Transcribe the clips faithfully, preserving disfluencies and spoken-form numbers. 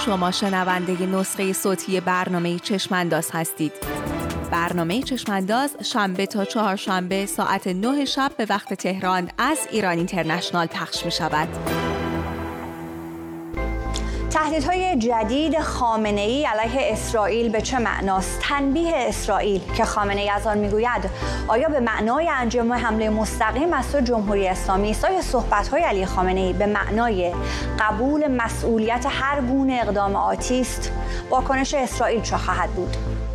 شما شنونده نسخه صوتی برنامه چشمانداز هستید. برنامه چشمانداز شنبه تا چهارشنبه ساعت نه شب به وقت تهران از ایران اینترنشنال پخش می شود. تهدیدهای جدید خامنه‌ای علیه اسرائیل به چه معناست؟ تنبیه اسرائیل که خامنه‌ای از آن میگوید آیا به معنای انجام حمله مستقیم از سوی جمهوری اسلامی است؟ آیا صحبت‌های علی خامنه‌ای به معنای قبول مسئولیت هر گونه اقدام آتی است؟ واکنش اسرائیل چه خواهد بود؟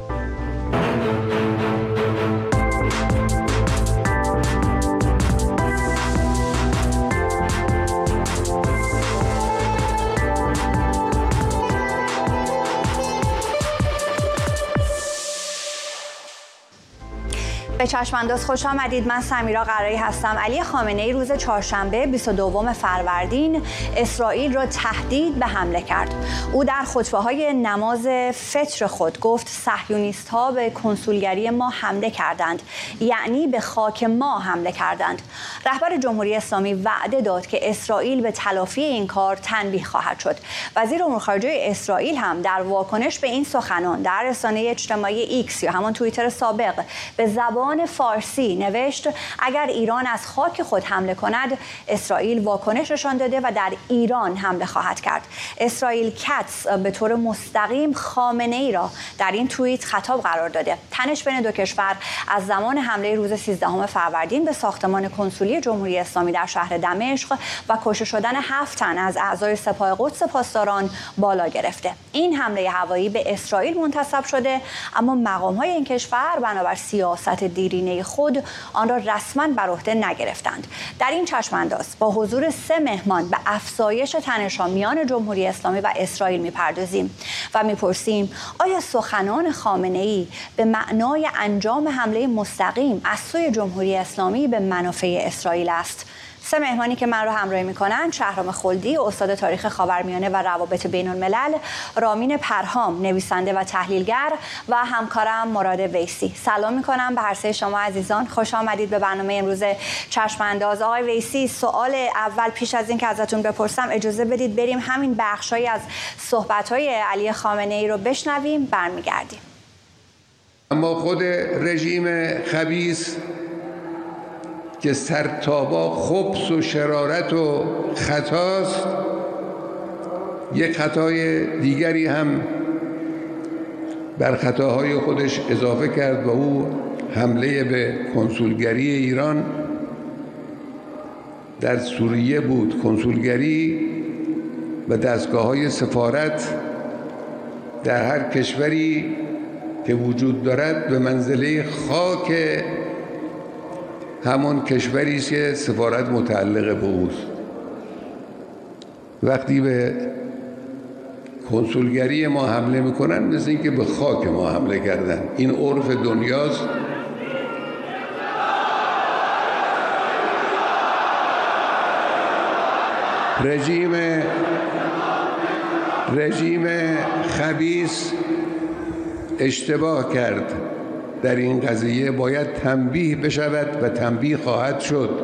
به چشمانداز خوش آمدید. من سمیرا قرایی هستم. علی خامنه‌ای روز چهارشنبه بیست و دوم فروردین اسرائیل را تهدید به حمله کرد. او در خطبه‌های نماز فطر خود گفت صهیونیست‌ها به کنسولگری ما حمله کردند، یعنی به خاک ما حمله کردند. رهبر جمهوری اسلامی وعده داد که اسرائیل به تلافی این کار تنبیه خواهد شد. وزیر امور خارجه اسرائیل هم در واکنش به این سخنان در رسانه اجتماعی ایکس یا همان توییتر سابق به زبان فارسی نوشت اگر ایران از خاک خود حمله کند اسرائیل واکنش نشان داده و در ایران حمله خواهد کرد. اسرائیل کتس به طور مستقیم خامنه‌ای را در این توییت خطاب قرار داده. تنش بین دو کشور از زمان حمله روز سیزدهم فروردین به ساختمان کنسولی جمهوری اسلامی در شهر دمشق و کشته شدن هفت تن از اعضای سپاه قدس پاسداران بالا گرفته. این حمله هوایی به اسرائیل منتسب شده، اما مقام‌های این کشور بنابر سیاست دیرینه خود آن را رسما بر عهده نگرفتند. در این چشمانداز با حضور سه مهمان به افزایش تنش‌ها میان جمهوری اسلامی و اسرائیل میپردازیم و میپرسیم آیا سخنان خامنه‌ای به معنای انجام حمله مستقیم از سوی جمهوری اسلامی به منافع اسرائیل است؟ سه مهمانی که من رو همراهی میکنن شهرام خلدی، استاد تاریخ خاورمیانه و روابط بین الملل، رامین پرهام، نویسنده و تحلیلگر و همکارم مراد ویسی. سلام میکنم به هر سه شما عزیزان، خوش آمدید به برنامه امروز چشمانداز. آقای ویسی، سوال اول پیش از این که ازتون بپرسم اجازه بدید بریم همین بخشایی از صحبت‌های علی خامنه‌ای رو بشنویم، برمیگردیم. اما خود رژیم خبیث که سرتابا خبث و شرارت و خطاست، یک خطای دیگری هم بر خطاهای خودش اضافه کرد و او حمله به کنسولگری ایران در سوریه بود. کنسولگری و دستگاه‌های سفارت در هر کشوری که وجود دارد به منزله خاک همون کشوری است که سفارت متعلق به اوست. وقتی به کنسولگری ما حمله میکنن مثل اینکه به خاک ما حمله کردن. این عرف دنیاست. رژیم رژیم خبیث اشتباه کرد در این قضیه، باید تنبیه بشود و تنبیه خواهد شد.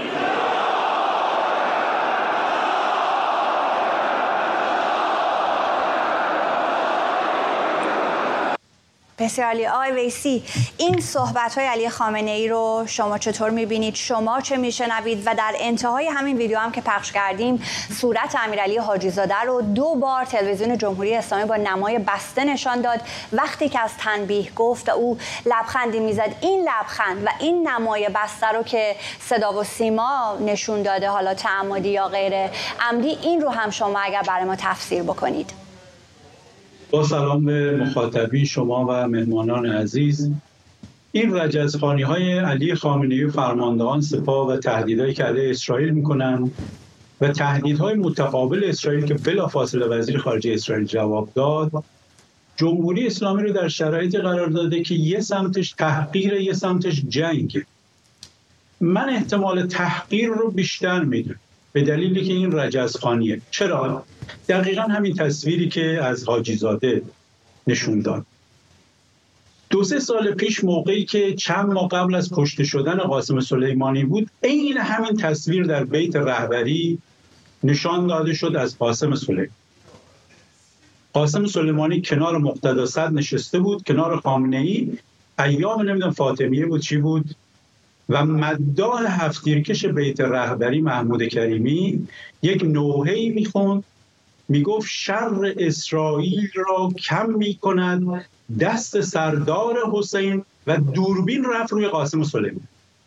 بسیار عالی. آقای ویسی، این صحبت‌های علی خامنه‌ای رو شما چطور می‌بینید؟ شما چه می‌شنوید؟ و در انتهای همین ویدیو هم که پخش کردیم صورت امیرعلی حاجی زاده رو دو بار تلویزیون جمهوری اسلامی با نمای بسته نشان داد وقتی که از تنبیه گفت و او لبخندی می‌زد. این لبخند و این نمای بسته رو که صدا و سیما نشون داده، حالا تعمدی یا غیر عمدی، این رو هم شما اگر برای ما تفسیر بکنید. با سلام به مخاطبین شما و مهمانان عزیز. این رجزخوانی‌های علی خامنه‌ای و فرماندهان سپاه و تهدیدهایی که علیه اسرائیل می‌کنند و تهدیدهای متقابل اسرائیل که بلافاصله وزیر خارجه اسرائیل جواب داد، جمهوری اسلامی رو در شرایطی قرار داده که یه سمتش تحقیر، یه سمتش جنگ. من احتمال تحقیر رو بیشتر میدونم به دلیلی که این رجزخوانیه. چرا؟ دقیقا همین تصویری که از حاجی زاده نشون داد. دو سه سال پیش موقعی که چند ماه قبل از کشته شدن قاسم سلیمانی بود، عین همین تصویر در بیت رهبری نشان داده شد از قاسم سلیمانی. قاسم سلیمانی کنار مقتدا صدر نشسته بود، کنار خامنه‌ای، ایام نمیدونم فاطمیه بود چی بود، و مداح هفت‌تیرکش بیت رهبری محمود کریمی یک نوحه‌ای میخوند، میگفت شر اسرائیل را کم میکند دست سردار حسین، و دوربین رفت روی قاسم سلیمانی.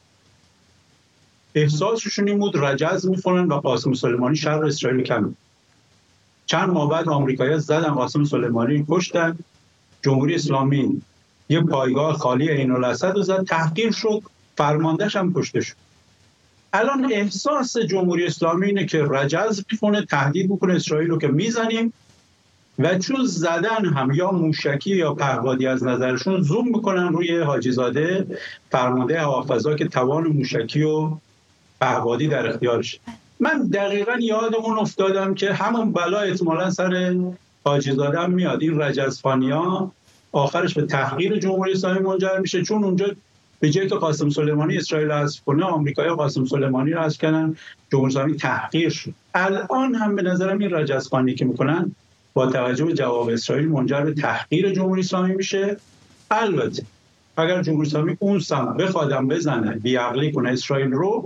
احساسشون این بود رجز میخونن و قاسم سلیمانی شر اسرائیل کم میکند. چند ماه بعد آمریکایی‌ها زدن قاسم سلیمانی، کشتن. جمهوری اسلامی یه پایگاه خالی عین الاسد رو زد، تحقیر شد، فرماندهش هم کشته شد. الان احساس جمهوری اسلامی اینه که رجز میخونه، تهدید میکنه اسرائیل رو که میزنیم، و چون زدن هم یا موشکی یا پهپادی از نظرشون زوم میکنن روی حاجی زاده فرمانده هوافضا که توان موشکی و پهپادی در اختیارشه. من دقیقا یاد اون افتادم که همون بلا احتمالاً سر حاجی زاده هم میاد. این رجزخانی‌ها آخرش به تحقیر جمهوری اسلامی منجر میشه، چون اونجا به جای که قاسم سلیمانی اسرائیل حذف کنه، آمریکایی‌ها قاسم سلیمانی رو حذف کردن، جمهوری اسلامی تحقیر شد. الان هم به نظرم این رجزخانی که میکنن با توجه به جواب اسرائیل منجر به تحقیر جمهوری اسلامی میشه. البته اگر جمهوری اسلامی اون سم بخوادم بزنه، بیعقلی کنه اسرائیل رو،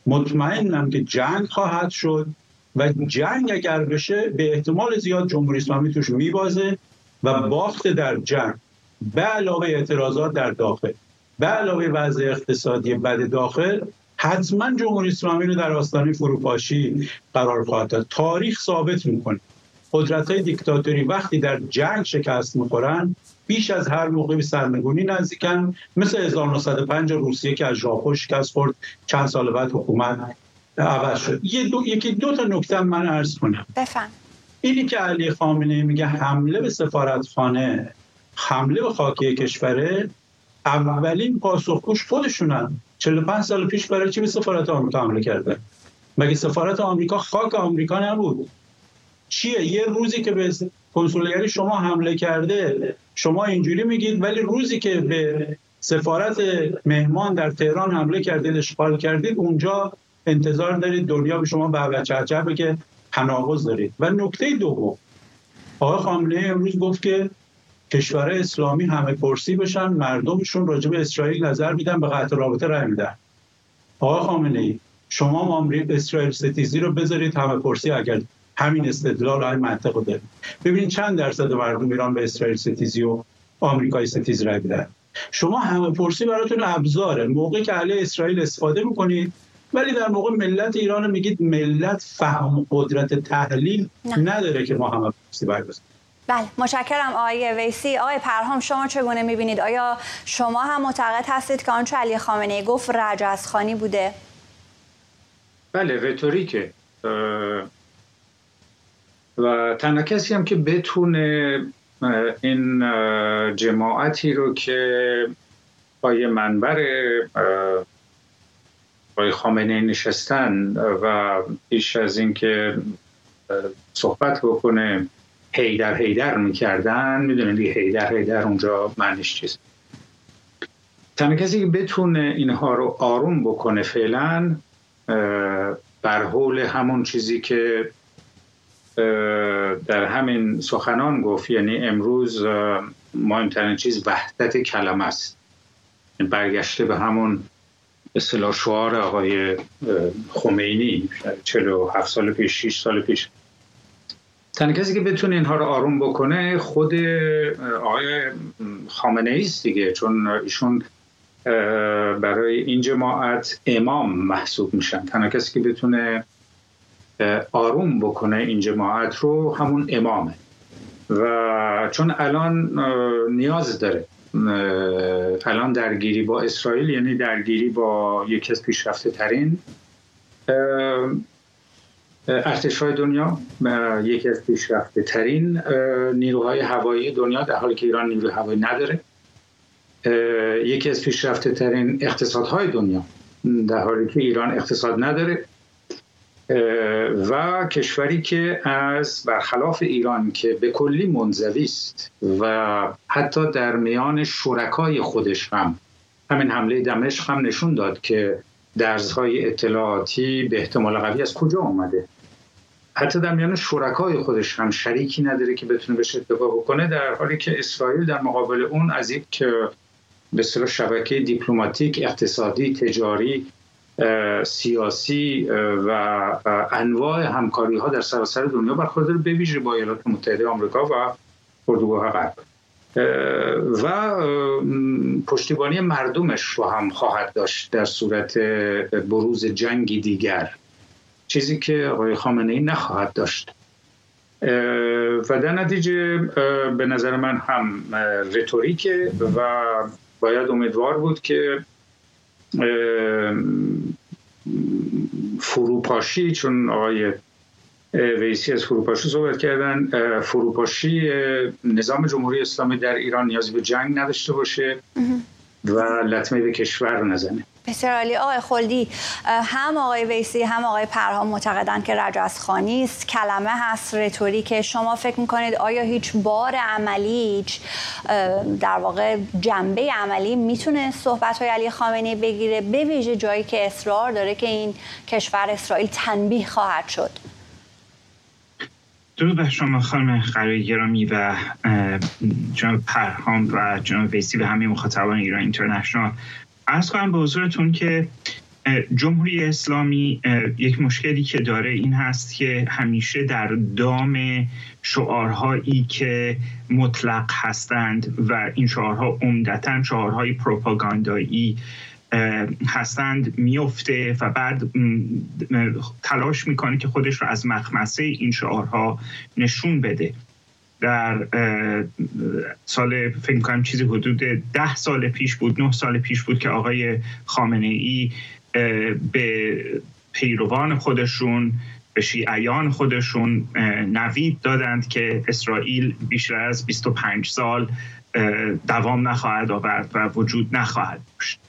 مطمئنم که جنگ خواهد شد و جنگ اگر بشه به احتمال زیاد جمهوری اسلامی توش میبازه و باخت در جنگ به علاوه اعتراضات در داخل، به علاوه وضع اقتصادی بد داخل، حتما جمهوری اسلامی رو در آستانه فروپاشی قرار خواهد داد. تاریخ ثابت میکنه قدرت‌های دیکتاتوری وقتی در جنگ شکست میخورن بیش از هر موقع به سرنگونی نزدیکن، مثل هزار و نهصد و پنج روسیه که از ژاپن شکست خورد، چند سال بعد حکومت عوض شد. یه دو، یکی دو تا نکته من عرض کنم. بفهم. اینی که علی خامنه‌ای میگه حمله به سفارتخانه حمله به خاکی کشوره، اولین پاسخگوش خودشونن. چهل و پنج سال پیش برای چی به سفارت آمریکا حمله کردن؟ مگه سفارت آمریکا خاک آمریکا نبود؟ چیه یه روزی که به کنسولگری شما حمله کرده شما اینجوری میگید، ولی روزی که به سفارت مهمان در تهران حمله کردید، اشغال کردید، اونجا انتظار دارید دنیا به شما به چهچه بگه تناقض دارید. و نکته دوم، آقای خامنه‌ای امروز گفت که کشورهای اسلامی همه پرسی بشن، مردمشون راجع به اسرائیل نظر میدن، به قطع رابطه رای میدن. آقای خامنه‌ای شما آمریکا اسرائیل ستیزی رو بذارید همه پرسی، اگر همین استدلال های منطق داره. ببینید چند درصد مردم ایران به اسرائیل ستیزی و آمریکای ستیز رای میدن. شما همه پرسی براتون ابزاره، موقعی که علیه اسرائیل استفاده میکنید، ولی در موقع ملت ایران رو میگید ملت فهم قدرت تحلیل نه. نداره که ما همه پرسی برگزاریم. بله، متشکرم آقای ویسی. آقای پرهام شما چگونه میبینید؟ آیا شما هم معتقد هستید که آنچه علی خامنه‌ای گفت رجزخوانی بوده؟ بله، رتوریکه و تنها کسی هم که بتونه این جماعتی رو که با یه منبر آقای خامنه‌ای نشستن و پیش از این که صحبت بکنه هیدر هیدر میکردن، میدونید هیدر هیدر اونجا معنیش چیست. تنها کسی که بتونه اینها رو آروم بکنه فعلا بر حول همون چیزی که در همین سخنان گفت، یعنی امروز مهمترین چیز وحدت کلمه است، برگشته به همون اصطلاح شعار آقای خمینی چهل و هفت سال پیش، شش سال پیش. تنها کسی که بتونه اینها رو آروم بکنه خود آقای خامنه‌ای است دیگه، چون ایشون برای این جماعت امام محسوب میشن. تنها کسی که بتونه آروم بکنه این جماعت رو همون امامه، و چون الان نیاز داره، الان درگیری با اسرائیل یعنی درگیری با یکی از پیشرفته ترین ارتش‌های دنیا، یکی از پیشرفته ترین نیروهای هوایی دنیا، در حالی که ایران نیروی هوایی نداره، یکی از پیشرفته ترین اقتصادهای دنیا، در حالی که ایران اقتصاد نداره، و کشوری که از برخلاف ایران که به کلی منزوی است و حتی در میان شرکای خودش هم، همین حمله دمشق هم نشون داد که درزهای اطلاعاتی به احتمال قوی از کجا آمده. حتی در میان شرکای خودش هم شریکی نداره که بتونه بهش اتفاق بکنه، در حالی که اسرائیل در مقابل اون از یک به اصطلاح شبکه دیپلماتیک، اقتصادی، تجاری، سیاسی و انواع همکاری ها در سراسر دنیا برخوردار، به ویژه با ایالات متحده آمریکا و اردوگاه غرب و پشتیبانی مردمش رو هم خواهد داشت در صورت بروز جنگی دیگر، چیزی که آقای خامنه‌ای نخواهد داشت. و در نتیجه به نظر من هم رتوریکه و باید امیدوار بود که فروپاشی، چون آقای ویسی از فروپاشی صحبت کردن، فروپاشی نظام جمهوری اسلامی در ایران نیازی به جنگ نداشته باشه و لطمه به کشور رو نزنه. بسیار عالی. آقای خلدی، هم آقای ویسی هم آقای پرهام معتقدند که رجزخوانی است، کلمه هست، رتوریک. شما فکر میکنید آیا هیچ بار عملی، هیچ در واقع جنبه عملی میتونه صحبت‌های علی خامنه‌ای بگیره، به ویژه جایی که اصرار داره که این کشور اسرائیل تنبیه خواهد شد؟ درود بر شما خانم قرایی گرامی و جناب پرهام و جناب ویسی و همه مخاطبان ایران اینترنشنال. عرض کنم به حضورتون که جمهوری اسلامی یک مشکلی که داره این هست که همیشه در دام شعارهایی که مطلق هستند و این شعارها عمدتاً شعارهای پروپاگاندایی هستند میفته و بعد تلاش میکنه که خودش رو از مخمسه این شعارها نشون بده. در سال فکر میکنم چیزی حدود ده سال پیش بود، نه سال پیش بود که آقای خامنه‌ای به پیروان خودشون، به شیعیان خودشون نوید دادند که اسرائیل بیشتر از بیست و پنج سال دوام نخواهد آورد و وجود نخواهد داشت.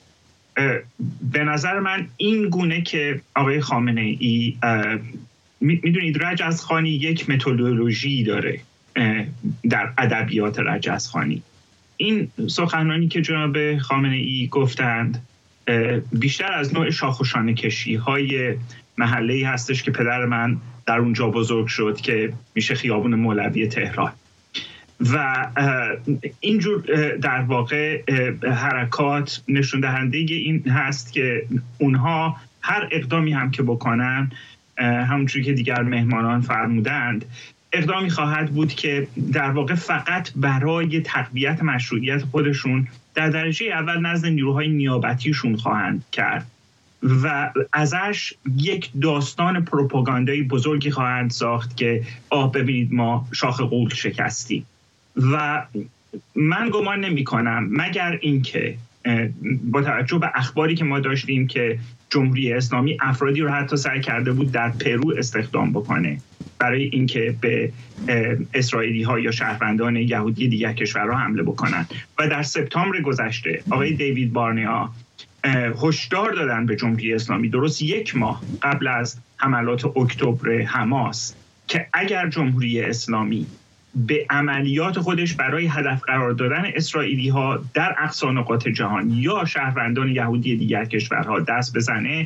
به نظر من این گونه که آقای خامنه‌ای، میدونید رجزخوانی یک متدولوژی داره در ادبیات رجزخوانی. این سخنانی که جناب خامنه‌ای گفتند بیشتر از نوع شاخ و شانه کشی های محله‌ای هستش که پدر من در اونجا بزرگ شد که میشه خیابون مولوی تهران و اینجور در واقع حرکات نشون دهنده این هست که اونها هر اقدامی هم که بکنن، همونجوری که دیگر مهمانان فرمودند، اقدامی خواهد بود که در واقع فقط برای تقویت مشروعیت خودشون در درجه اول نزد نیروهای نیابتیشون خواهند کرد و ازش یک داستان پروپاگاندایی بزرگی خواهند ساخت که آه ببینید ما شاخ غول شکستیم. و من گمان نمی کنم مگر اینکه با توجه به اخباری که ما داشتیم که جمهوری اسلامی افرادی رو حتی سعی کرده بود در پرو استخدام بکنه برای اینکه به اسرائیلی ها یا شهروندان یهودی دیگر کشورها حمله بکنن و در سپتامبر گذشته آقای دیوید بارنیا هشدار دادن به جمهوری اسلامی درست یک ماه قبل از حملات اکتبر حماس که اگر جمهوری اسلامی به عملیات خودش برای هدف قرار دادن اسرائیلی ها در اقصا نقاط جهان یا شهروندان یهودی دیگر کشورها دست بزنه،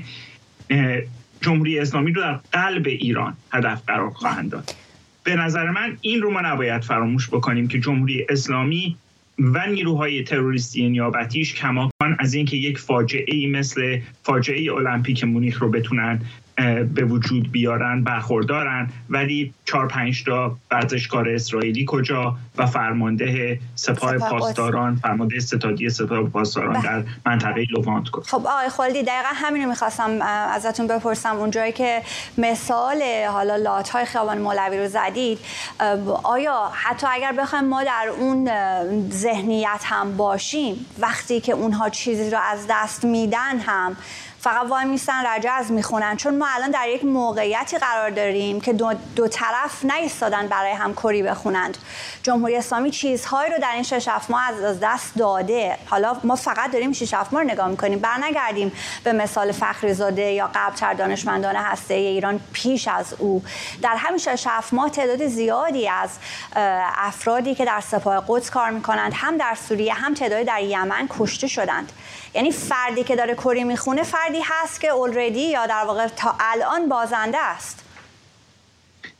جمهوری اسلامی رو در قلب ایران هدف قرار خواهند داد. به نظر من این رو ما نباید فراموش بکنیم که جمهوری اسلامی و نیروهای تروریستی نیابتیش کماکان از اینکه یک فاجعه‌ای مثل فاجعه المپیک مونیخ رو بتونن به وجود بیارن برخوردارن، ولی چهار پنج تا ورزشکار اسرائیلی کجا و فرمانده سپاه پاسداران، فرمانده ستادی سپاه پاسداران در منطقه لوانت کجا. خب آقای خلدی، دقیقا همین رو میخواستم ازتون بپرسم. اونجایی که مثال حالا لات‌های خیابان مولوی رو زدید، آیا حتی اگر بخوایم ما در اون ذهنیت هم باشیم، وقتی که اونها چیزی رو از دست میدن هم فقط وای میستن رجز میخونن؟ چون ما الان در یک موقعیتی قرار داریم که دو, دو طرف نایستادن برای هم کری بخونند. جمهوری اسلامی چیزهایی رو در این شش هفت ماه از دست داده. حالا ما فقط داریم شش هفت ماه رو نگاه میکنیم، برنگردیم به مثال فخریزاده یا قبل‌تر دانشمندان هسته‌ای ایران پیش از او. در همین شش هفت ماه تعداد زیادی از افرادی که در سپاه قدس کار میکنند، هم در سوریه هم تعدادی در یمن، کشته شدند. یعنی فردی که داره کری میخونه فردی هست که اولریدی یا در واقع تا الان بازنده است.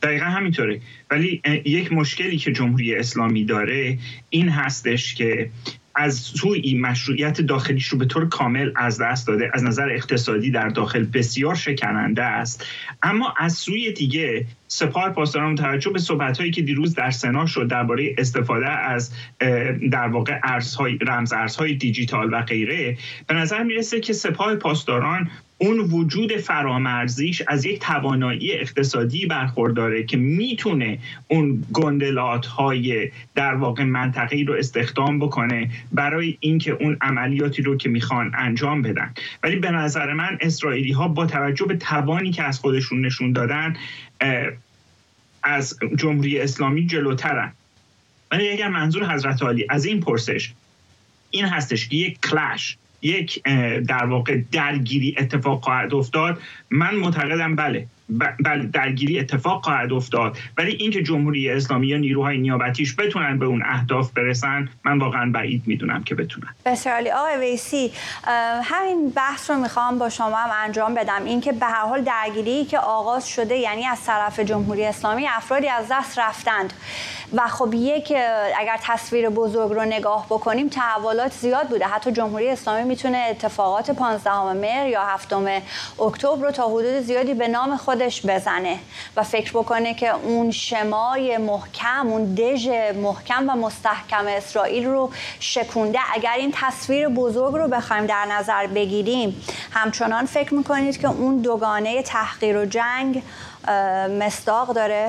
دقیقا همینطوره. ولی یک مشکلی که جمهوری اسلامی داره این هستش که از سوی مشروعیت داخلیش رو به طور کامل از دست داده. از نظر اقتصادی در داخل بسیار شکننده است، اما از سوی دیگه سپاه پاسداران توجه به صحبت‌هایی که دیروز در سنا شد درباره استفاده از در واقع ارزهای رمز ارزهای دیجیتال و غیره، به نظر میرسه که سپاه پاسداران اون وجود فرامرزیش از یک توانایی اقتصادی برخورداره که میتونه اون گندلات‌های در واقع منطقه‌ای رو استخدام بکنه برای اینکه اون عملیاتی رو که میخوان انجام بدن. ولی به نظر من اسرائیلی‌ها با توجه به توانی که از خودشون نشون دادن از جمهوری اسلامی جلوترن. ولی اگر منظور حضرت عالی از این پرسش این هستش که یک کلش، یک در واقع درگیری اتفاق خواهد افتاد، من معتقدم بله بله درگیری اتفاق خواهد افتاد، ولی اینکه جمهوری اسلامی یا نیروهای نیابتیش بتونن به اون اهداف برسن من واقعا بعید میدونم که بتونن. بسیار عالی. آقای ویسی، همین بحث رو میخوام با شما هم انجام بدم، اینکه به هر حال درگیری که آغاز شده یعنی از طرف جمهوری اسلامی افرادی از دست رفتند و خب یک اگر تصویر بزرگ رو نگاه بکنیم تحولات زیاد بوده. حتی جمهوری اسلامی میتونه اتفاقات پانزدهم مهر یا هفتم اکتبر رو تا حدود زیادی به نام خودش بزنه و فکر بکنه که اون شمای محکم، اون دژ محکم و مستحکم اسرائیل رو شکونده. اگر این تصویر بزرگ رو بخوایم در نظر بگیریم، همچنان فکر میکنید که اون دوگانه تحقیر و جنگ مصداق داره؟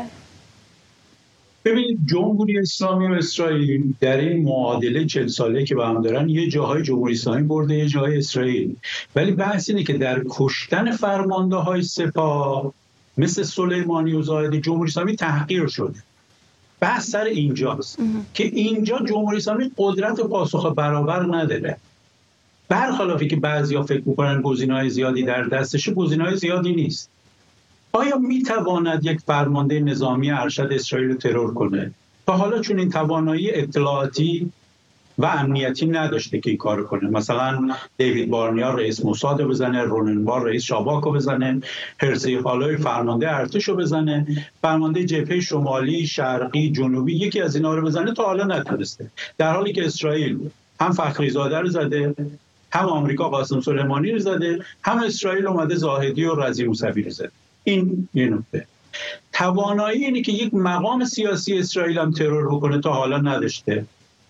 ببینید، جمهوری اسلامی و اسرائیل در این معادله چهل ساله که با هم دارن یه جاهای جمهوری اسلامی برده یه جاهای اسرائیل، ولی بحث اینه که در کشتن فرمانده های سپاه مثل سلیمانی و زاهدی جمهوری اسلامی تحقیر شده. بحث سر اینجاست که اینجا جمهوری اسلامی قدرت پاسخ برابر نداره، برخلافی که بعضیا فکر می‌کنن گزینه‌های زیادی در دستشه، گزینه‌های زیادی نیست. آیا میتواند یک فرمانده نظامی ارشد اسرائیل رو ترور کنه؟ تا حالا چون این توانایی اطلاعاتی و امنیتی نداشته که این کار کنه. مثلا دیوید بارنیا رئیس موساد رو بزنه، روننبار رئیس شاباک رو بزنه، هرزی هالوی فرمانده ارتش رو بزنه، فرمانده جبهه شمالی، شرقی، جنوبی یکی از اینا رو بزنه، تا حالا نتونسته. در حالی که اسرائیل هم فخری زاده رو زده، هم آمریکا قاسم سلیمانی رو زده، هم اسرائیل اومده زاهدی و رضی موسوی رو زده. این یه نکته. توانایی اینه که یک مقام سیاسی اسرائیل هم ترور بکنه تا حالا نداشته.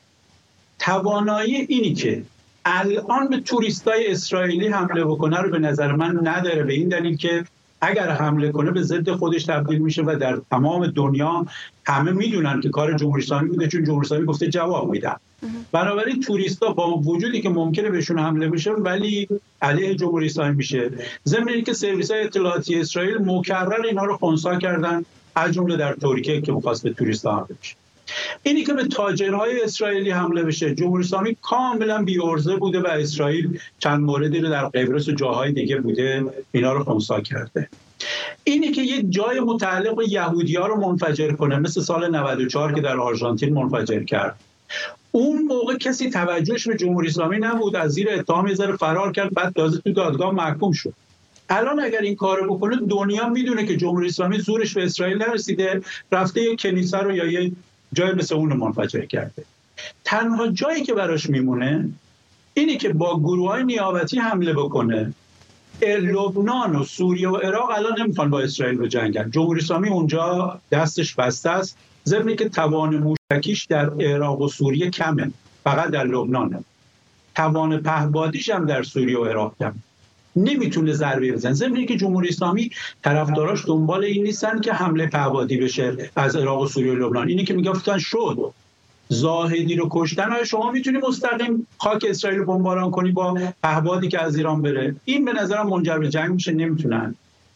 توانایی اینی که الان به توریستای اسرائیلی حمله بکنه رو به نظر من نداره، به این دلیل که اگر حمله کنه به ضد خودش تبدیل میشه و در تمام دنیا همه میدونن که کار جمهوری اسلامی بوده، چون جمهوری اسلامی گفته جواب میدن. بنابراین توریستا با وجودی که ممکنه بهشون حمله بشه ولی علیه جمهوری اسلامی میشه. ضمن اینکه سرویس‌های اطلاعاتی اسرائیل مکرر اینا رو خنثی کردن، از جمله در ترکیه که می‌خواست به توریستا حمله بشه. اینی که به تاجرهای اسرائیلی حمله بشه، جمهوری اسلامی کاملا بی‌عرضه بوده و اسرائیل چند موردی رو در قبرس و جاهای دیگه بوده اینا رو خنثی کرده. اینی که یک جای متعلق به یهودی‌ها رو منفجر کنه، مثل سال نود و چهار که در آرژانتین منفجر کرد، اون موقع کسی توجهش به جمهوری اسلامی نبود، از زیر اتهام یه ذره فرار کرد، بعد تازه تو دادگاه محکوم شد. الان اگر این کارو بکنه دنیا میدونه که جمهوری اسلامی زورش به اسرائیل نرسیده، رفته یک کنیسه رو یا یه جای مثل اون رو منفجر کرده. تنها جایی که براش میمونه اینه که با گروه‌های نیابتی حمله بکنه. لبنان و سوریه و عراق الان نمیخوان با اسرائیل بجنگن، جمهوری اسلامی اونجا دستش بسته است، ضمن که توان موشکیش در عراق و سوریه کمه، فقط در لبنانه. توان پهپادیش هم در سوریه و عراق کمه، نمیتونه ضربه بزنه. ضمن که جمهوری اسلامی طرفداراش دنبال این نیستن که حمله پهپادی بشه از عراق و سوریه و لبنان. اینی که میگفتن شد زاهدی رو کشتن، آیا شما میتونی مستقیم خاک اسرائیل رو بمباران کنی با پهپادی که از ایران بره؟ این به نظرم منجر به جنگ میشه. نمیتونن.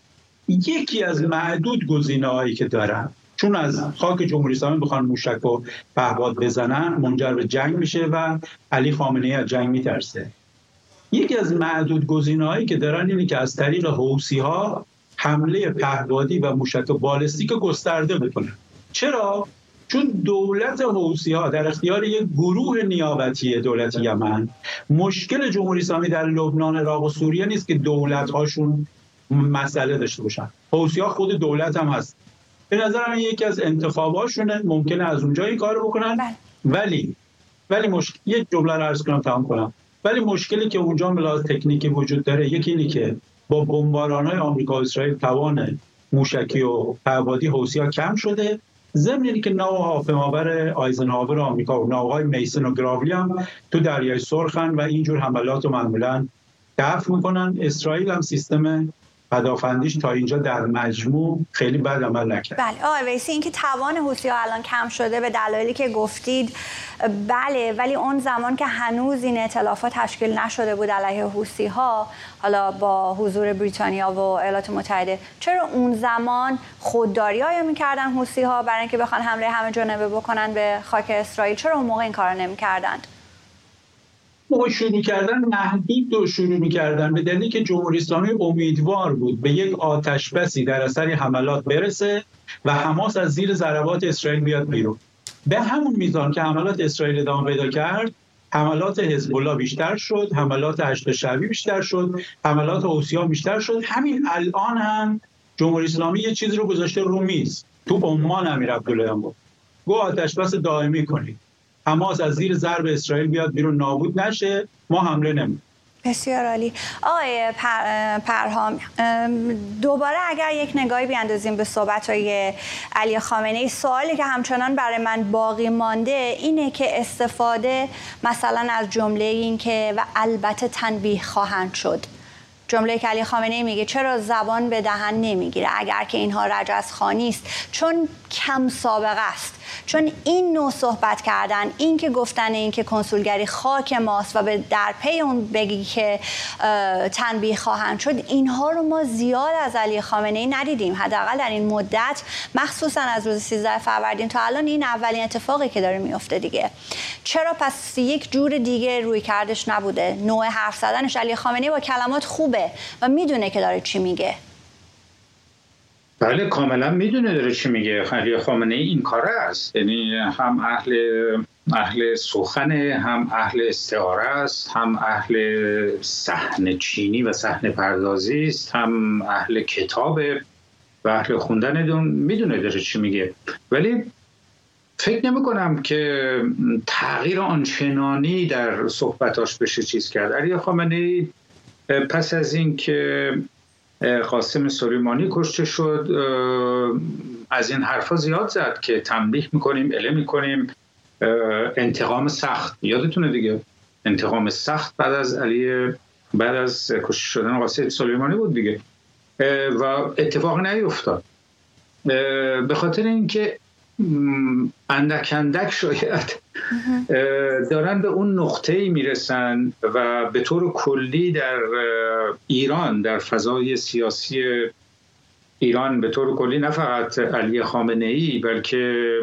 یکی از معدود گزینه‌هایی که دارن، چون از خاک جمهوری اسلامی بخوان موشک و پهپاد بزنن منجر به جنگ میشه و علی خامنه‌ای از جنگ میترسه. یکی از معدود گزینه‌هایی که دارن اینه که از طریق حوثی‌ها حمله پهپادی و موشک بالستیک گسترده بکنن. چرا؟ چون دولت حوثی‌ها در اختیار یک گروه نیابتی دولت یمن. مشکل جمهوری اسلامی در لبنان، عراق و سوریه نیست که دولت‌هاشون مسئله داشته باشن. حوثی‌ها خود دولت هم هست. به نظرم یکی از انتخاباشونه، ممکنه از اونجا این کارو بکنن. بله. ولی ولی مشکل، یک جمله رو عرض کنم تمام کنم. ولی مشکلی که اونجا ملاحظ تکنیکی وجود داره، یکی اینه که با بمباران‌های آمریکا و اسرائیل توان موشکی و پهپادی حوثی‌ها کم شده. ضمن اینکه ناو هاپماور آیزنهاور آمریکا و ناوهای میسن و گراولی هم تو دریای سرخن و اینجور حملات رو معمولاً دفع میکنن. اسرائیل هم سیستم پدافندیش تا اینجا در مجموع خیلی بد عمل نکرد. بله آقای ویسی، اینکه توان حوثی‌ها الان کم شده به دلایلی که گفتید بله، ولی اون زمان که هنوز این ائتلافات تشکیل نشده بود علیه حوثی‌ها، حالا با حضور بریتانیا و ایالات متحده، چرا اون زمان خودداری آیا میکردن حوثی‌ها برای اینکه بخوان حمله همه جانبه بکنن به خاک اسرائیل؟ چرا اون موقع این کارو نمی‌کردند؟ موقع شروع می‌کردن محدود و شروع می‌کردن به دلیلی که جمهوری اسلامی امیدوار بود به یک آتش بسی در اثر حملات برسه و حماس از زیر ضربات اسرائیل بیاد بیرون. به همون میزان که حملات اسرائیل ادامه پیدا کرد، حملات حزب الله بیشتر شد، حملات هشت شعبی بیشتر شد، حملات حوثی‌ها بیشتر شد. همین الان هم جمهوری اسلامی یه چیزی رو گذاشته رو میز. تو عمان امیر عبداللهیان بود، گو آتش بس دائمی کنید، حماس از زیر ضرب اسرائیل بیاد بیرون، نابود نشه، ما حمله نمی‌کنیم. بسیار عالی. آقای پر، پرهام، دوباره اگر یک نگاهی بیاندازیم به صحبت‌های علی خامنه‌ای، سوالی که همچنان برای من باقی مانده اینه که استفاده مثلا از جمله این که و البته تنبیه خواهند شد، جمله که علی خامنه‌ای میگه چرا زبان به دهن نمیگیره اگر که اینها رجزخوانی است، چون کم سابقه است، چون این نوع صحبت کردن، این که گفتن این که کنسولگری خاک ماست و به در پی اون بگی که تنبیه خواهند شد، اینها رو ما زیاد از علی خامنه‌ای ندیدیم، حداقل در این مدت، مخصوصا از روز سیزده فروردین تا الان. این اولین اتفاقی که داره میفته دیگه. چرا پس یک جور دیگه روی کردش نبوده؟ نوع حرف زدنش، علی خامنه‌ای با کلمات خوبه و میدونه که داره چی میگه. بله کاملا میدونه داره چی میگه. علی خامنه‌ای این کاره است، یعنی هم اهل اهل سخنه، هم اهل استعاره است، هم اهل صحنه چینی و صحنه پردازی است، هم اهل کتابه و اهل خوندن دون، میدونه داره چی میگه. ولی فکر نمی کنم که تغییر آنچنانی در صحبتاش بشه چیز کرد. علی خامنه‌ای پس از این که قاسم سلیمانی کشته شد از این حرفا زیاد زد که تنبیه میکنیم، اله میکنیم، انتقام سخت. یادتونه دیگه انتقام سخت بعد از علی بعد از کشته شدن قاسم سلیمانی بود دیگه و اتفاق نیفتاد، به خاطر اینکه اندک اندک شاید دارن به اون نقطه‌ای میرسن و به طور کلی در ایران، در فضای سیاسی ایران به طور کلی، نه فقط علی خامنه‌ای بلکه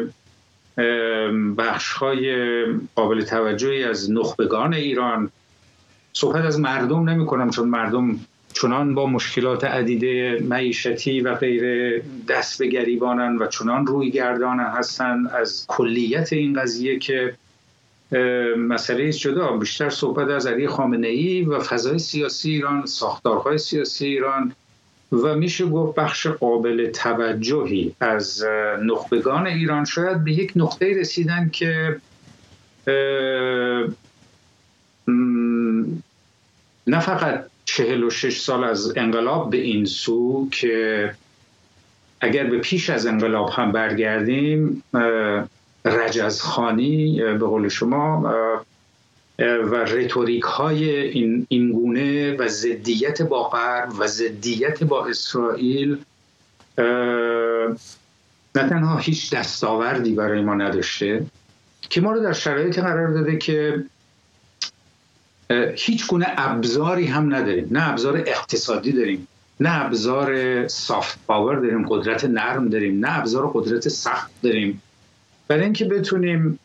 بخش‌های قابل توجهی از نخبگان ایران، صحبت از مردم نمی کنم چون مردم چنان با مشکلات عدیده معیشتی و غیره دست به گریبانن و چنان روی گردانن هستن از کلیت این قضیه که مسئله جدا. بیشتر صحبت از علی خامنه‌ای و فضای سیاسی ایران، ساختارهای سیاسی ایران و میشه گفت بخش قابل توجهی از نخبگان ایران شاید به یک نقطه رسیدن که نه فقط چهل و شش سال از انقلاب به این سو که اگر به پیش از انقلاب هم برگردیم رجزخوانی به قول شما و رتوریک های این این گونه و ضدیت با غرب و ضدیت با اسرائیل نه تنها هیچ دستاوردی برای ما نداشته که ما رو در شرایطی قرار داده که هیچ گونه ابزاری هم نداریم، نه ابزار اقتصادی داریم، نه ابزار سافت پاور داریم، قدرت نرم داریم، نه ابزار قدرت سخت داریم برای اینکه بتونیم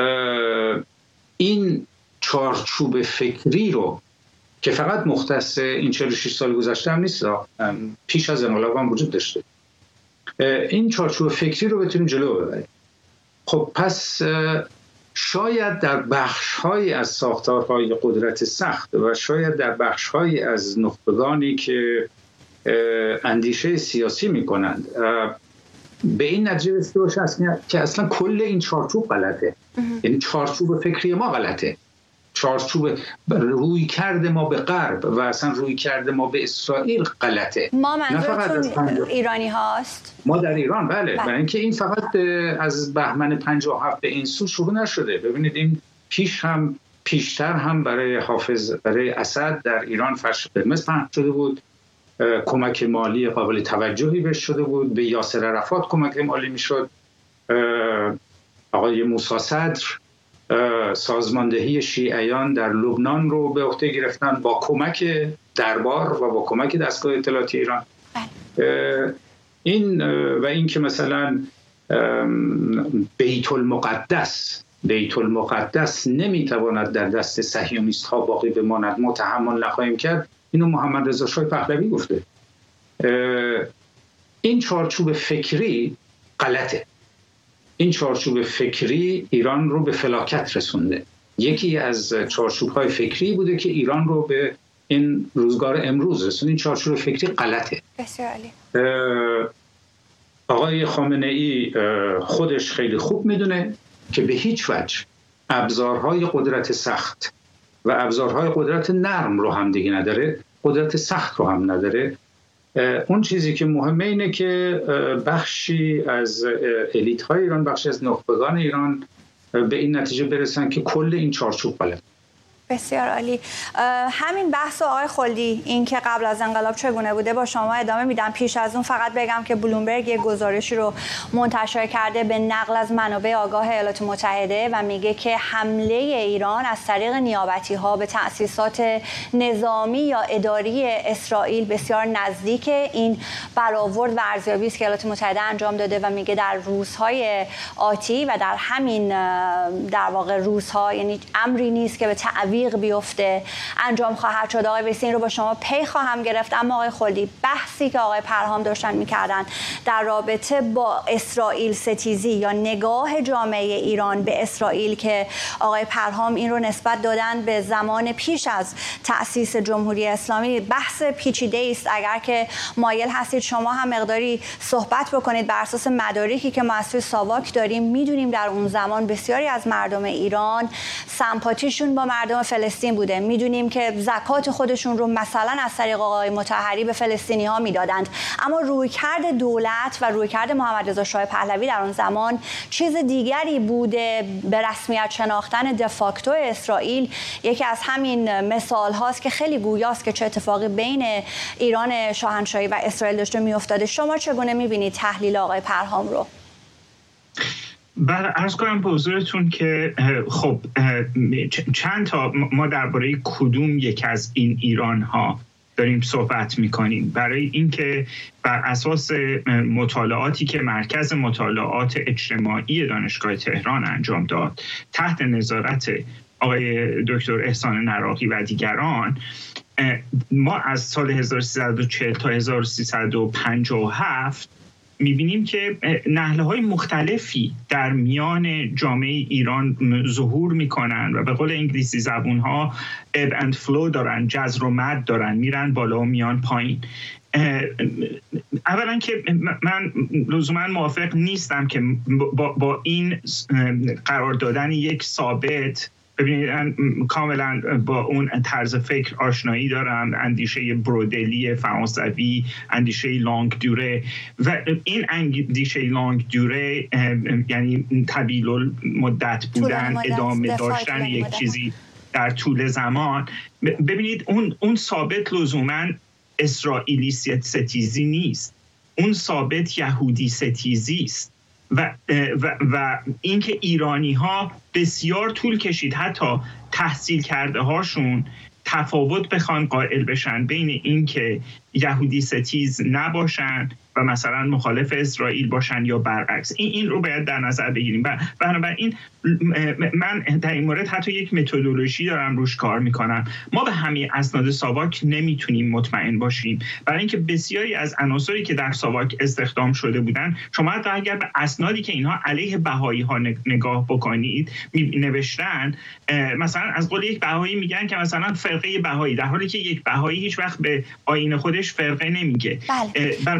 این چارچوب فکری رو که فقط مختص این چهل و شش سال گذشته هم نیست، پیش از انقلاب هم وجود داشته، این چارچوب فکری رو بتونیم جلو ببریم. خب پس شاید در بخش‌هایی از ساختارهای قدرت سخت و شاید در بخش‌هایی از نخبگانی که اندیشه سیاسی می‌کنند به این نتیجه رسیده باشه اصلا که اصلا کل این چارچوب غلطه. یعنی چارچوب فکری ما غلطه، چارچوب روی کرده ما به غرب و اصلا روی کرده ما به اسرائیل غلطه. ما منظورتون ایرانی هاست؟ ما در ایران بله، برای اینکه این فقط از بهمن پنجاه و هفت به این سو شروع نشده. ببینید این پیش هم پیشتر هم برای حافظ برای اسد در ایران فرش قرمز پهن شده بود، کمک مالی قابل توجهی بهش شده بود، به یاسر عرفات کمک مالی میشد. آقای موسی صدر سازماندهی شیعیان در لبنان رو به عهده گرفتن با کمک دربار و با کمک دستگاه اطلاعاتی ایران. این و این که مثلا بیت المقدس بیت المقدس نمیتواند در دست صهیونیست ها باقی بماند، ما تحمل نخواهیم کرد، اینو محمد رضا شاه پهلوی گفته. این چارچوب فکری غلطه. این چارچوب فکری ایران رو به فلاکت رسونده. یکی از چارچوب‌های فکری بوده که ایران رو به این روزگار امروز رسونده. این چارچوب فکری غلطه. بسیار عالی. آقای خامنه‌ای خودش خیلی خوب میدونه که به هیچ وجه ابزارهای قدرت سخت و ابزارهای قدرت نرم رو هم دیگه نداره، قدرت سخت رو هم نداره. اون چیزی که مهمه اینه که بخشی از الیت‌های ایران، بخشی از نخبگان ایران به این نتیجه برسن که کل این چارچوب غلط. بسیار عالی. همین بحث آقای خلدی، این که قبل از انقلاب چگونه بوده، با شما ادامه میدم. پیش از اون فقط بگم که بلومبرگ یک گزارشی رو منتشر کرده به نقل از منابع آگاه ایالات متحده و میگه که حمله ایران از طریق نیابتی ها به تأسیسات نظامی یا اداری اسرائیل بسیار نزدیک. این برآورد و ارزیابی است که ایالات متحده انجام داده و میگه در روزهای آتی و در همین در واقع روزها، یعنی امری نیست که به تعویق بیفته، انجام خواهد شد. آقای ویسی این رو با شما پی خواهم گرفت. اما آقای خلدی، بحثی که آقای پرهام داشتن میکردن در رابطه با اسرائیل ستیزی یا نگاه جامعه ایران به اسرائیل که آقای پرهام این رو نسبت دادن به زمان پیش از تأسیس جمهوری اسلامی، بحث پیچیده است. اگر که مایل هستید شما هم مقداری صحبت بکنید. بر اساس مدارکی که ما از توی ساواک داریم میدونیم در اون زمان بسیاری از مردم ایران سمپاتیشون با مردم فلسطین بوده. میدونیم که زکات خودشون رو مثلا از طریق آقای مطهری به فلسطینی ها میدادند. اما رویکرد دولت و رویکرد محمد رضا شاه پهلوی در اون زمان چیز دیگری بوده. به رسمیت شناختن دفاکتو اسرائیل یکی از همین مثال هاست که خیلی گویاست که چه اتفاقی بین ایران شاهنشاهی و اسرائیل داشته میافتاده. شما چگونه میبینید تحلیل آقای پرهام رو؟ بله، عرض کنم به حضورتون که خب چند تا ما درباره کدوم یک از این ایران ها داریم صحبت میکنیم. برای اینکه بر اساس مطالعاتی که مرکز مطالعات اجتماعی دانشگاه تهران انجام داد تحت نظارت آقای دکتر احسان نراقی و دیگران، ما از سال هزار و سیصد و چهل تا هزار و سیصد و پنجاه و هفت میبینیم که نهله‌های مختلفی در میان جامعه ایران ظهور میکنن و به قول انگلیسی زبونها اب اند فلو دارن، جزر و مد دارن، میرن بالا و میان پایین. اولا که من لزوما موافق نیستم که با, با این قرار دادن یک ثابت، ببینید کاملا با اون طرز فکر آشنایی دارم، اندیشه برودلی فرانسوی، اندیشه لانگ دوره، و این اندیشه لانگ دوره یعنی طویل المدت بودن، ادامه داشتن یک چیزی در طول زمان. ببینید اون اون ثابت لزوما اسرائیلی ستیزی نیست، اون ثابت یهودی ستیزی است. و, و, و اینکه ایرانی ها بسیار طول کشید حتی تحصیل کرده هاشون تفاوت بخوان قائل بشن بین اینکه یهودی ستیز نباشن و مثلا مخالف اسرائیل باشن یا برعکس. این این رو باید در نظر بگیریم. بنابراین من در این مورد حتی یک متدولوژی دارم روش کار میکنم. ما به همه اسناد ساواک نمیتونیم مطمئن باشیم، برای اینکه بسیاری از عناصری که در ساواک استخدام شده بودن، شما حتی اگر به اسنادی که اینها علیه بهایی ها نگاه بکنید نوشتن، مثلا از قول یک بهایی میگن که مثلا فرقه بهایی، در حالی که یک بهایی هیچ وقت به آیین خودش فرقه نمیگه. بنابراین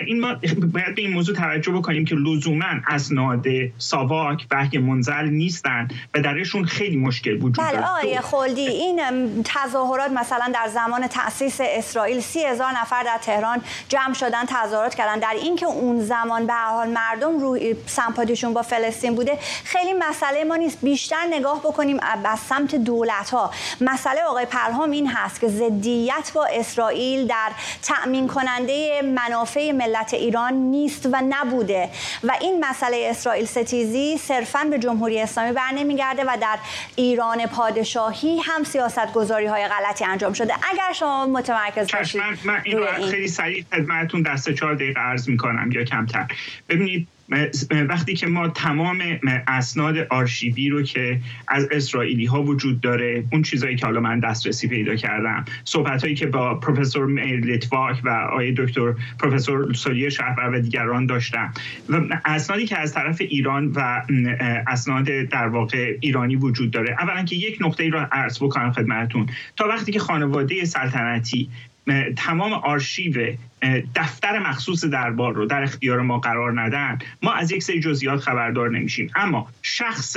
بنابراین ما باید به این موضوع توجه بکنیم که لزوما اسناد ساواک وحی منزل نیستن و درشون خیلی مشکل وجود داره. بله آقای خلدی، این تظاهرات مثلا در زمان تأسیس اسرائیل سی هزار نفر در تهران جمع شدن تظاهرات کردن، در این که اون زمان به هر حال مردم روی سمپاتیشون با فلسطین بوده خیلی مسئله ما نیست. بیشتر نگاه بکنیم از سمت دولت ها. مسئله آقای پرهام این هست که ضدیت با اسرائیل در تأمین کننده منافع ملت ایران نیست و نبوده و این مسئله اسرائیل ستیزی صرفاً به جمهوری اسلامی برنمیگرده و در ایران پادشاهی هم سیاست گذاری های غلطی انجام شده. اگر شما متمرکز باشید من, من این رو خیلی سریع خدمتتون در سه چهار دقیقه عرض میکنم یا کمتر. ببینید وقتی که ما تمام اسناد آرشیوی رو که از اسرائیلی ها وجود داره، اون چیزایی که حالا من دسترسی پیدا کردم، صحبت هایی که با پروفسور میر لیتواک و آقای دکتر پروفسور سولی شهرور و دیگران داشتم و اسنادی که از طرف ایران و اسناد در واقع ایرانی وجود داره، اولا که یک نقطه ای رو عرض بکنم خدمتتون. تا وقتی که خانواده سلطنتی تمام آرشیو دفتر مخصوص دربار رو در اختیار ما قرار ندن، ما از یک سری جزئیات خبردار نمیشیم. اما شخص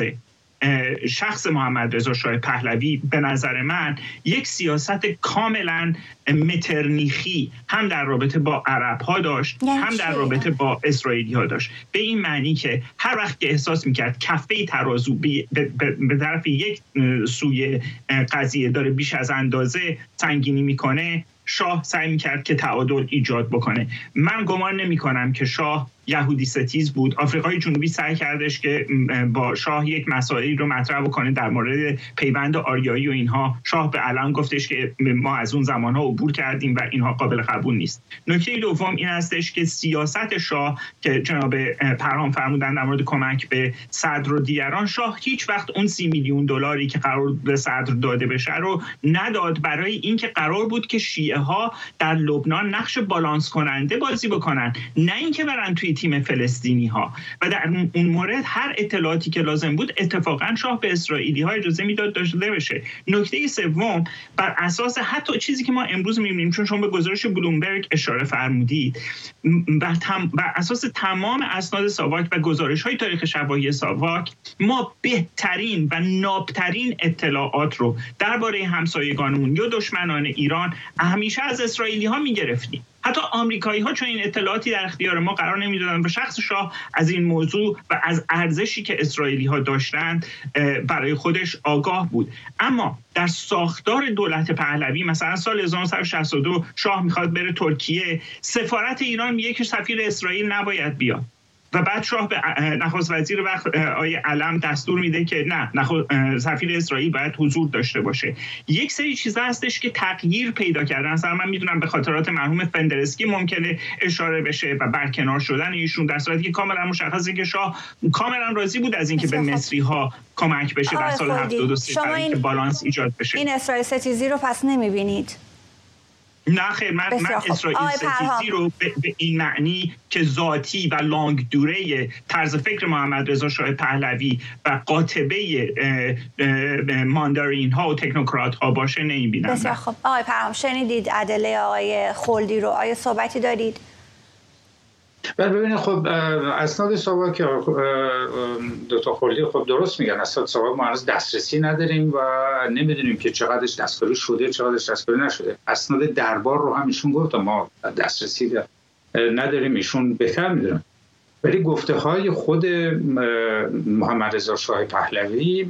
شخص محمد رضا شاه پهلوی به نظر من یک سیاست کاملا مترنیخی هم در رابطه با عرب ها داشت، هم در رابطه با اسرائیلی ها داشت، به این معنی که هر وقت که احساس میکرد کفه ترازو به طرف یک سوی قضیه داره بیش از اندازه سنگینی میکنه، شاه سعی میکرد که تعادل ایجاد بکنه. من گمان نمی کنم که شاه یهودی ستیز بود. آفریقای جنوبی سعی کردش که با شاه یک مسائلی رو مطرح بکنه در مورد پیوند آریایی و اینها. شاه به علن گفتش که ما از اون زمانها عبور کردیم و اینها قابل قبول نیست. نکته دوم این هستش که سیاست شاه که جناب پرهام فرمودن در مورد کمک به صدر و دیگران، شاه هیچ وقت اون سی میلیون دلاری که قرار به صدر داده بشه رو نداد، برای اینکه قرار بود که شیعه ها در لبنان نقش بالانس کننده بازی بکنن، نه اینکه برن توی تیم فلسطینی ها. و در اون مورد هر اطلاعاتی که لازم بود اتفاقا شاه به اسرائیلی ها اجازه میداد داشته بشه. نکته سوم، بر اساس حتی چیزی که ما امروز میبینیم، چون شما به گزارش بلومبرگ اشاره فرمودید، بر, تم... بر اساس تمام اسناد ساواک و گزارش های تاریخ شواهی ساواک، ما بهترین و نابترین اطلاعات رو درباره همسایگانمون یا دشمنان ایران همیشه از اسرائیلی ها میگرفتیم. حتی آمریکایی ها چون این اطلاعاتی در اختیار ما قرار نمیدادن و شخص شاه از این موضوع و از ارزشی که اسرائیلی ها داشتند برای خودش آگاه بود. اما در ساختار دولت پهلوی مثلا سال هزار و نهصد و شصت و دو شاه میخواد بره ترکیه، سفارت ایران میگه که سفیر اسرائیل نباید بیاد و بعد شاه به نخست وزیر وقت آقای علم دستور میده که نه، سفیر اسرائیل باید حضور داشته باشه. یک سری چیزا هستش که تغییر پیدا کردن. مثلا من میدونم به خاطرات مرحوم فندرسکی ممکنه اشاره بشه و برکنار شدن ایشون، در صورتی که کاملا مشخصه که شاه کاملا راضی بود از اینکه به مصری ها کمک بشه در سال هفتاد و سه برای اینکه بالانس ایجاد بشه. این اسرائیل ستیزی رو پس نمیبینید؟ نه خیر، من, من اسرائیل ستیزی رو به, به این معنی که ذاتی و لانگ دوره طرز فکر محمد رضا شاه پهلوی و قاطبه ماندارین ها و تکنوکرات ها باشه نمیبینم. بسیار خب آقای پرهام، شنیدید ادله آقای خلدی رو، آیا صحبتی دارید؟ بله ببینید، خب اسناد ساواک دکتر خلدی خب درست میگن. اسناد ساواک ما هنوز دسترسی نداریم و نمیدونیم که چقدرش دستکاری شده چقدرش دستکاری نشده. اسناد دربار رو هم ایشون گفت ما دسترسی نداریم، ایشون بهتر میدونن. ولی گفته های خود محمد رضا شاه پهلوی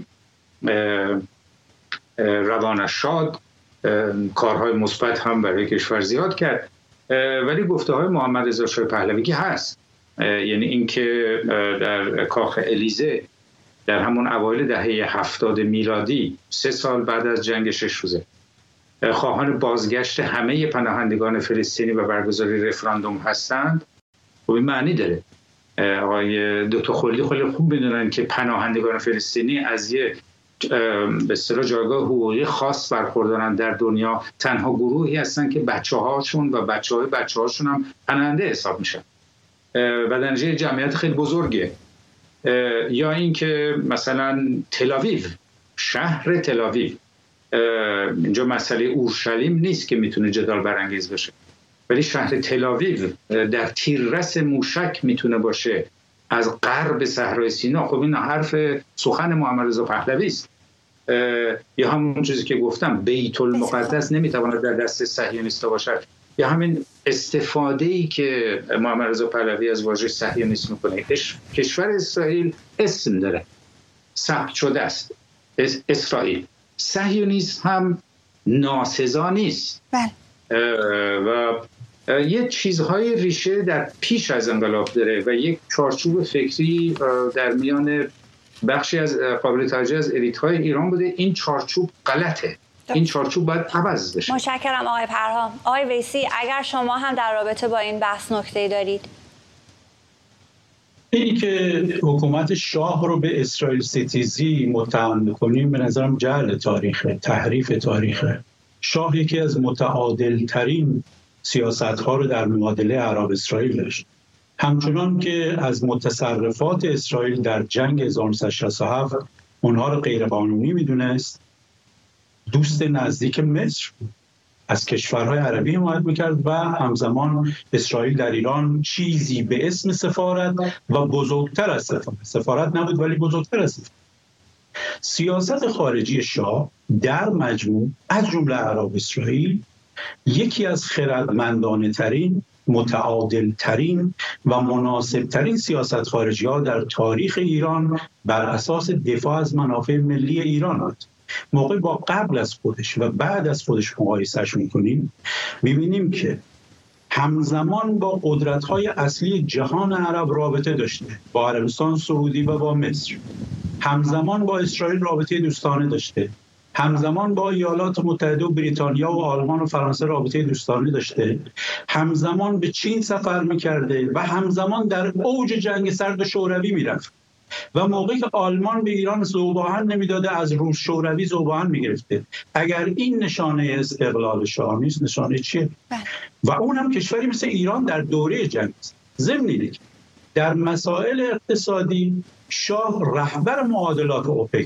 روانش شاد، کارهای مثبت هم برای کشور زیاد کرد، ولی گفته های محمد رضا شاه پهلوی که هست، یعنی اینکه در کاخ الیزه در همون اوایل دهه هفتاد میلادی، سه سال بعد از جنگ شش روزه، خواهان بازگشت همه پناهندگان فلسطینی و برگزاری رفراندوم هستند. و این معنی داره. آقای دکتر خلدی خیلی خوب میدونن که پناهندگان فلسطینی از یه به اصطلاح جایگاه حقوقی خاص برخوردارن در دنیا. تنها گروهی هستن که بچه‌هاشون و بچه‌های بچه‌هاشون هم پناهنده حساب میشن و در نتیجه جمعیت خیلی بزرگه. یا اینکه مثلا تل‌آویو، شهر تل‌آویو، اینجا مسئله اورشلیم نیست که میتونه جدال برانگیز بشه. ولی شهر تل‌آویو در تیررس موشک میتونه باشه از غرب صحرای سینا. خب این حرف سخن محمد رضا پهلوی است. یا همون چیزی که گفتم بیت المقدس نمیتواند در دست صهیونیست‌ها باشد، یا همین استفاده‌ای که محمد رضا پهلوی از واژه صهیونیسم میکنه. کشور اسرائیل اسم داره، ثبت شده است اسرائیل. صهیونیسم هم ناسزا نیست. بله. و یه چیزهای ریشه در پیش از انقلاب داره و یک چارچوب فکری در میان بخشی از قابل توجه از الیت‌های ایران بوده. این چارچوب غلطه. این چارچوب باید عوض بشه. متشکرم آقای پرهام. آقای ویسی، اگر شما هم در رابطه با این بحث نکته‌ای دارید. اینی که حکومت شاه رو به اسرائیل ستیزی متهم می‌کنیم به نظرم جهل تاریخه، تحریف تاریخه. شاه یکی از متعادل ترین سیاست‌ها رو در معادله عرب اسرائیل داشت. همچنان که از متصرفات اسرائیل در جنگ هزار و نهصد و شصت و هفت اونها رو غیرقانونی میدونست، دوست نزدیک مصر از کشورهای عربی حمایت میکرد و همزمان اسرائیل در ایران چیزی به اسم سفارت و بزرگتر از سفارت سفارت نبود ولی بزرگتر از سفارت. سیاست خارجی شاه در مجموع از جمله عرب اسرائیل یکی از خردمندانه ترین، متعادل ترین و مناسب ترین سیاست خارجی ها در تاریخ ایران بر اساس دفاع از منافع ملی ایران بود. موقع با قبل از خودش و بعد از خودش مقایسهش میکنیم میبینیم که همزمان با قدرت‌های اصلی جهان عرب رابطه داشته، با عربستان سعودی و با مصر. همزمان با اسرائیل رابطه دوستانه داشته، همزمان با ایالات متحده و بریتانیا و آلمان و فرانسه رابطه دوستانه داشته، همزمان به چین سفر میکرده و همزمان در اوج جنگ سرد شوروی میرفت و موقعی که آلمان به ایران ذوب‌آهن نمیداده از روس شوروی ذوب‌آهن میگرفته. اگر این نشانه استقلال شاه نیست نشانه چیه؟ و اون هم کشوری مثل ایران در دوره جنگ است. ضمن اینه که در مسائل اقتصادی شاه رهبر معادلات اوپک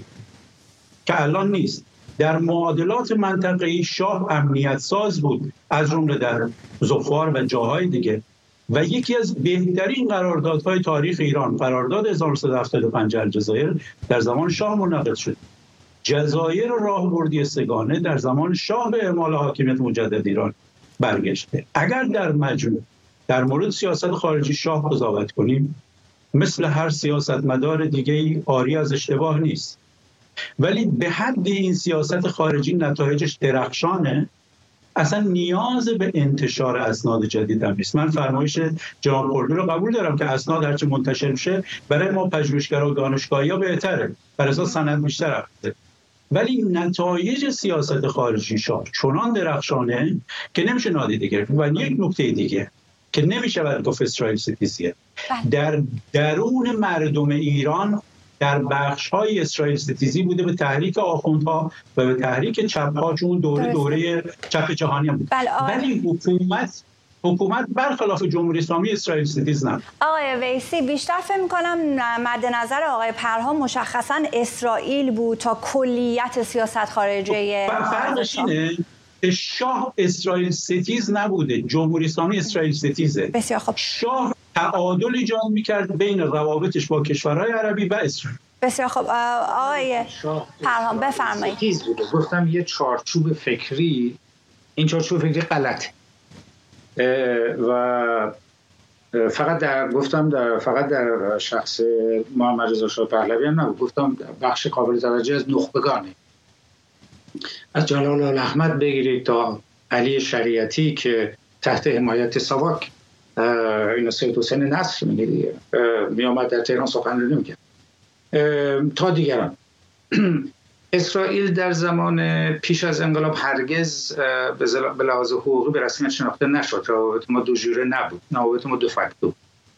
که الان نیست، در معادلات منطقه‌ای شاه امنیت ساز بود، از جمله در ظفار و جاهای دیگه. و یکی از بهترین قراردادهای تاریخ ایران، قرارداد هزار و نهصد و هفتاد و پنج الجزایر، در زمان شاه منعقد شد. جزایر راهبردی سگانه در زمان شاه به اعمال حاکمیت مجدد ایران برگشته. اگر در مجموع در مورد سیاست خارجی شاه قضاوت کنیم، مثل هر سیاستمدار دیگه‌ای عاری از اشتباه نیست، ولی به حد این سیاست خارجی نتایجش درخشانه. اصلا نیاز به انتشار اسناد جدید هم نیست. من فرمایش جناب قربی رو قبول دارم که اسناد هرچه منتشر میشه برای ما پژوهشگرا و دانشگاهی‌ها بهتره، بر اساس سند بیشتر رفته. ولی نتایج سیاست خارجی شاه چنان درخشانه که نمیشه نادیده گرفت. و یک نکته دیگه که نمیشه برای گفت اسرائیل ستیزیه، در درون مردم ایران در بخش‌های اسرائیل ستیزی بوده به تحریک آخوندها و به تحریک چپ‌ها، چون دوره دوره چپ جهانی هم بود. ولی حکومت حکومت برخلاف جمهوری اسلامی اسرائیل ستیز نبود. آقای ویسی، بیشتر فکر می‌کنم مد نظر آقای پرهام مشخصاً اسرائیل بود تا کلیت سیاست خارجی. فرقش اینه که شاه اسرائیل ستیز نبوده، جمهوری اسلامی اسرائیل ستیزه. بسیار خوب. شاه تعادل ایجاد می‌کرد بین روابطش با کشورهای عربی و اسرائیل. بسیار خوب. آقای پرهام بفرمایید. گفتم یه چارچوب فکری، این چارچوب فکری غلطه و فقط در گفتم در فقط در شخص محمد رضا شاه پهلوی هم نبود، گفتم بخش قابل توجه از نخبگانه، از جلال الاحمد بگیرید تا علی شریعتی که تحت حمایت ساواک، اینا سید حسین نصر میگه می آمد در تهران سخنرانی میکرد، تا دیگران. اسرائیل در زمان پیش از انقلاب هرگز به لحاظ حقوقی به رسمیت شناخته نشد. روابط ما دو ژوره نبود، روابط ما دو فاکتو.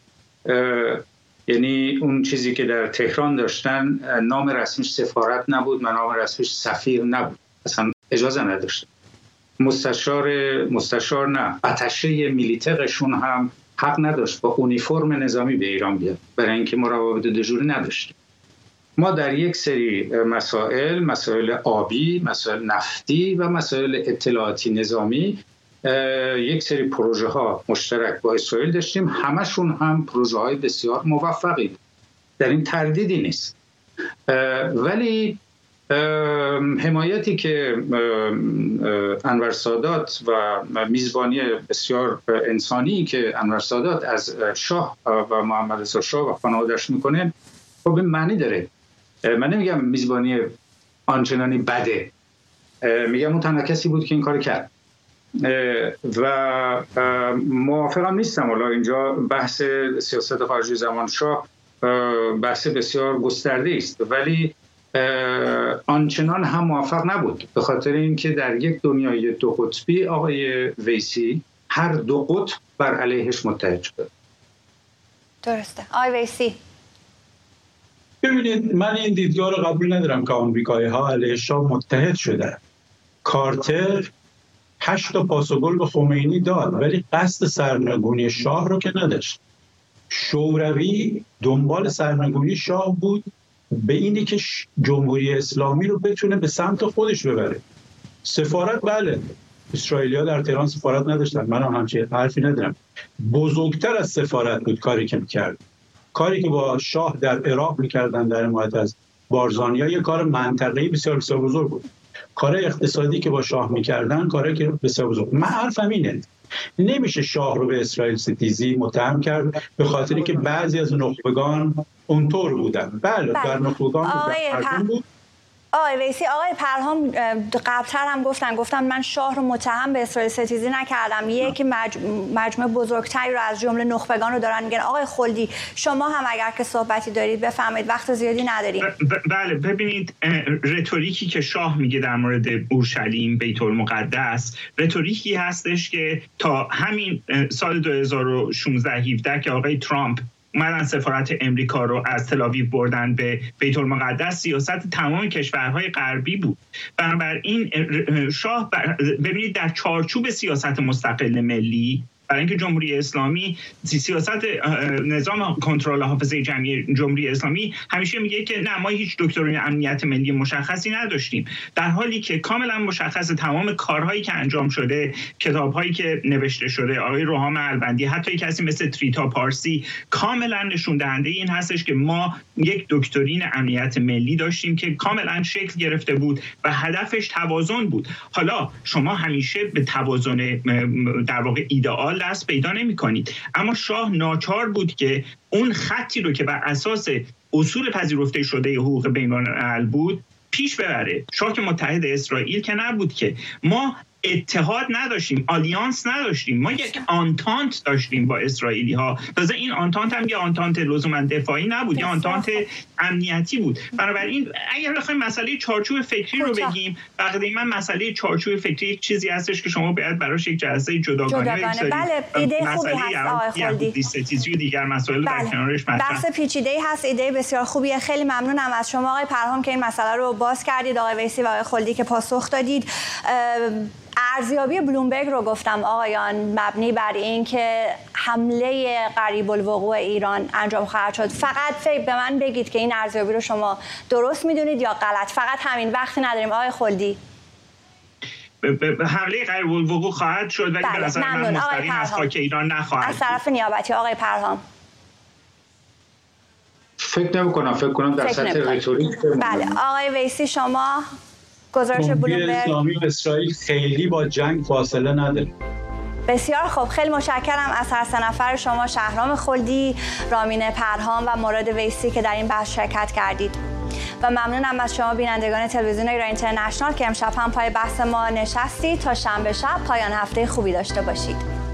یعنی اون چیزی که در تهران داشتن نام رسمیش سفارت نبود، نام رسمیش سفیر نبود، اصلا اجازه نداشت. مستشار مستشار نه آتشه میلیترشون هم حق نداشت با اونیفرم نظامی به ایران بیاد، برای اینکه ما روابط دو ژوره نداشتیم. ما در یک سری مسائل، مسائل آبی، مسائل نفتی و مسائل اطلاعاتی نظامی یک سری پروژه ها مشترک با اسرائیل داشتیم، همشون هم پروژه های بسیار موفقی، در این تردیدی نیست. ولی حمایتی که انور سادات و میزبانی بسیار انسانی که انور سادات از شاه و محمد رضا شاه و خانواده‌اش میکنه، خب این معنی داره. من نمیگم میزبانی آنچنانی بده، میگم اون تنها کسی بود که این کار کرد و موافقم نیستم. حالا اینجا بحث سیاست خارجی زمان شاه بحث بسیار گسترده است، ولی آنچنان هم موفق نبود، به خاطر اینکه در یک دنیای دو قطبی آقای ویسی هر دو قطب بر علیهش متحد شده. درسته. آقای ویسی، ببینید من این دیدگاه رو قبول ندارم که آمریکایی ها علیه شاه متحد شدن. کارتر هشت تا پاس گل به خمینی داد ولی قصد سرنگونی شاه رو که نداشت. شوروی دنبال سرنگونی شاه بود به اینی که جمهوری اسلامی رو بتونه به سمت خودش ببره. سفارت بله، اسرائیلیا در تهران سفارت نداشتن، من هم همچین حرفی ندارم. بزرگتر از سفارت بود کاری که میکرد. کاری که با شاه در عراق میکردن در حمایت از بارزانیا یک کار منطقه‌ای بسیار بسیار بزرگ بود. کار اقتصادی که با شاه میکردن کاری که بسیار بزرگ. من حرفم اینه نمیشه شاه رو به اسرائیل ستیزی متهم کرد به خاطر اینکه بعضی از نخبگان اونطور بودن. بله در نخبگان بود. آقای ویسی، آقای پرهام قبلتر هم گفتن گفتن من شاه رو متهم به اسرائیل ستیزی نکردم، یک مجموعه بزرگتری رو از جمله نخبگان رو دارن میگن. آقای خلدی شما هم اگر که صحبتی دارید بفرمایید، وقت زیادی نداریم. بله ببینید، رتوریکی که شاه میگه در مورد اورشلیم بیت المقدس رتوریکی هستش که تا همین سال دو هزار و شانزده هفده که آقای ترامپ اومدن سفارت امریکا رو از تل‌آویو بردن به بیت المقدس، سیاست تمام کشورهای غربی بود. بنابراین شاه ببینید در چارچوب سیاست مستقل ملی، برای اینکه جمهوری اسلامی سیاست نظام کنترل حافظه جمعی جمهوری اسلامی همیشه میگه که نه ما هیچ دکترین امنیت ملی مشخصی نداشتیم، در حالی که کاملا مشخص تمام کارهایی که انجام شده، کتابهایی که نوشته شده، آقای روحام البندی، حتی کسی مثل تریتا پارسی کاملا نشون دهنده این هستش که ما یک دکترین امنیت ملی داشتیم که کاملا شکل گرفته بود و هدفش توازن بود. حالا شما همیشه به توازن در واقع ایدئال دست پیدا نمی کنید، اما شاه ناچار بود که اون خطی رو که بر اساس اصول پذیرفته شده حقوق بین‌الملل بود پیش ببره. شاه که متحد اسرائیل که نبود، که ما اتحاد نداشتیم، آلیانس نداشتیم، ما یک آنتانت داشتیم با اسرائیلی ها. تازه این آنتانت هم یه آنتانت لزوما دفاعی نبود، یه آنتانت امنیتی بود. بنابراین اگر بخوایم مسئله چارچوب فکری رو بگیم، تقریبا مسئله چارچوب فکری یک چیزی هستش که شما باید براش یک جلسه جداگانه بگذارید. بله، ایده خوبی هست آقای خلدی. ستیزی و دیگر مسائل در کنارش مطرح. بحث پیچیده‌ای هست، ایده بسیار خوبیه. خیلی ممنونم از شما آقای پرهام که این مسئله رو باز کردید، آقای ویسی و آقای خلدی که پاسخ دادید. ارزیابی بلومبرگ رو گفتم آقایان مبنی بر این که حمله قریب الوقوع ایران انجام خواهد شد. فقط فکر به من بگید که این ارزیابی رو شما درست میدونید یا غلط. فقط همین، وقتی نداریم. آقای خلدی، به حمله قریب الوقوع خواهد شد ولی به نظر من مستقیم از خاک ایران نخواهد. از طرف نیابتی آقای پرهام فکر نمی‌کنم فکر کنم در سطح رتوریک. بله آقای ویسی، شما گزارش بلومبرگ اسلامی و اسرائیل خیلی با جنگ فاصله نداره. بسیار خوب، خیلی متشکرم از هر سه نفر شما، شهرام خلدی، رامین پرهام و مراد ویسی که در این بحث شرکت کردید. و ممنونم از شما بینندگان تلویزیون ایران اینترنشنال که امشب هم پای بحث ما نشستید. تا شنبه شب پایان هفته خوبی داشته باشید.